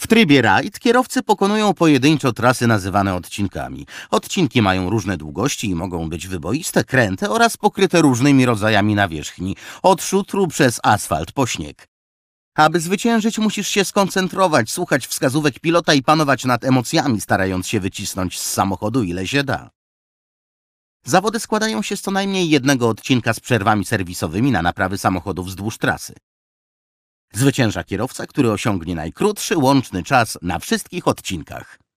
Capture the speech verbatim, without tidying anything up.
W trybie rajd kierowcy pokonują pojedynczo trasy nazywane odcinkami. Odcinki mają różne długości i mogą być wyboiste, kręte oraz pokryte różnymi rodzajami nawierzchni, od szutru przez asfalt po śnieg. Aby zwyciężyć, musisz się skoncentrować, słuchać wskazówek pilota i panować nad emocjami, starając się wycisnąć z samochodu ile się da. Zawody składają się z co najmniej jednego odcinka z przerwami serwisowymi na naprawy samochodów wzdłuż trasy. Zwycięża kierowca, który osiągnie najkrótszy łączny czas na wszystkich odcinkach.